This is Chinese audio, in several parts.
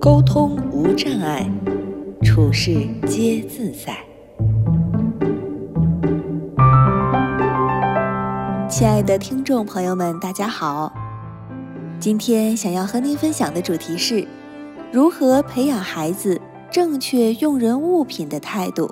沟通无障碍，处事皆自在。亲爱的听众朋友们，大家好。今天想要和您分享的主题是如何培养孩子正确用人物品的态度。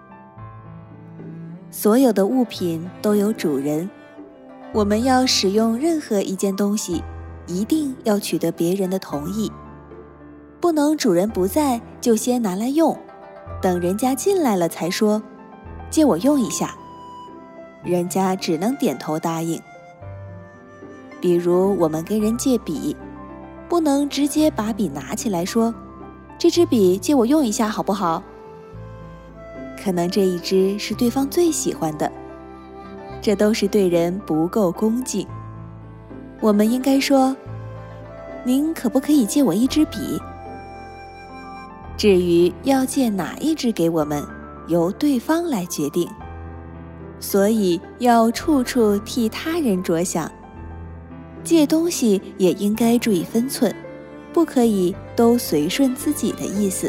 所有的物品都有主人，我们要使用任何一件东西，一定要取得别人的同意，不能主人不在就先拿来用，等人家进来了才说借我用一下，人家只能点头答应。比如我们跟人借笔，不能直接把笔拿起来说这支笔借我用一下好不好？可能这一支是对方最喜欢的，这都是对人不够恭敬。我们应该说，您可不可以借我一支笔？至于要借哪一支给我们，由对方来决定。所以要处处替他人着想，借东西也应该注意分寸，不可以都随顺自己的意思。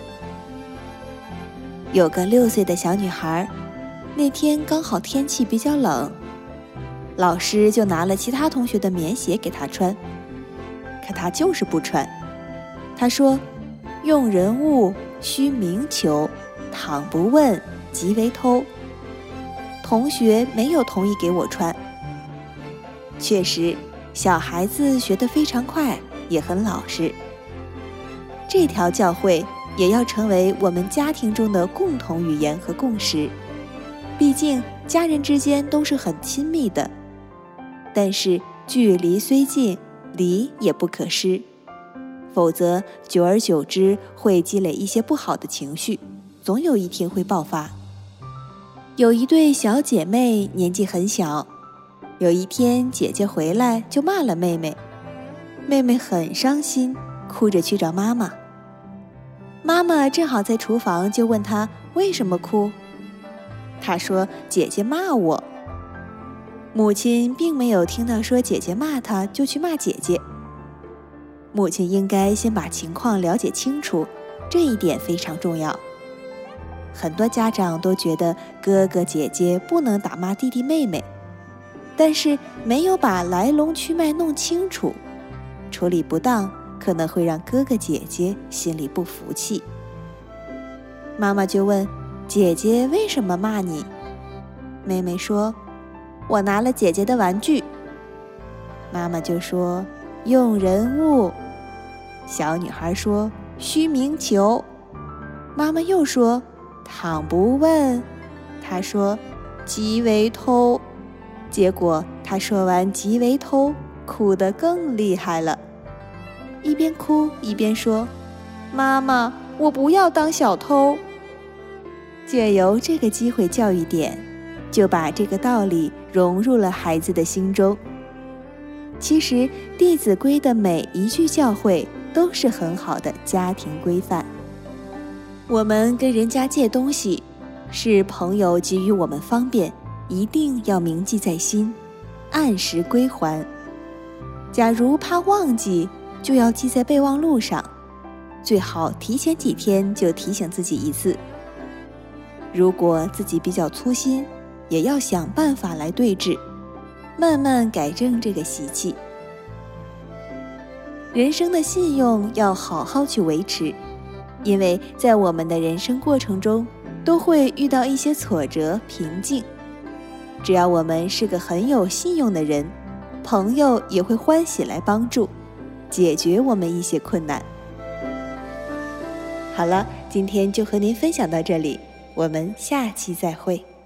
有个6岁的小女孩，那天刚好天气比较冷，老师就拿了其他同学的棉鞋给她穿，可她就是不穿。她说用人物须明求，倘不问即为偷。同学没有同意给我穿。确实，小孩子学得非常快，也很老实。这条教诲也要成为我们家庭中的共同语言和共识。毕竟家人之间都是很亲密的，但是距离虽近，离也不可失，否则久而久之会积累一些不好的情绪，总有一天会爆发。有一对小姐妹年纪很小，有一天姐姐回来就骂了妹妹，妹妹很伤心，哭着去找妈妈。妈妈正好在厨房，就问她为什么哭。她说姐姐骂我。母亲并没有听到说姐姐骂她就去骂姐姐，母亲应该先把情况了解清楚，这一点非常重要。很多家长都觉得哥哥姐姐不能打骂弟弟妹妹，但是没有把来龙去脉弄清楚，处理不当可能会让哥哥姐姐心里不服气。妈妈就问姐姐为什么骂你？妹妹说我拿了姐姐的玩具。妈妈就说用人物。小女孩说须明求。妈妈又说倘不问，她说即为偷。结果她说完即为偷，哭得更厉害了，一边哭一边说妈妈，我不要当小偷。借由这个机会教育点，就把这个道理融入了孩子的心中。其实《弟子规》的每一句教诲都是很好的家庭规范。我们跟人家借东西，是朋友给予我们方便，一定要铭记在心，按时归还。假如怕忘记，就要记在备忘录上，最好提前几天就提醒自己一次。如果自己比较粗心，也要想办法来对治，慢慢改正这个习气。人生的信用要好好去维持，因为在我们的人生过程中，都会遇到一些挫折、瓶颈。只要我们是个很有信用的人，朋友也会欢喜来帮助，解决我们一些困难。好了，今天就和您分享到这里，我们下期再会。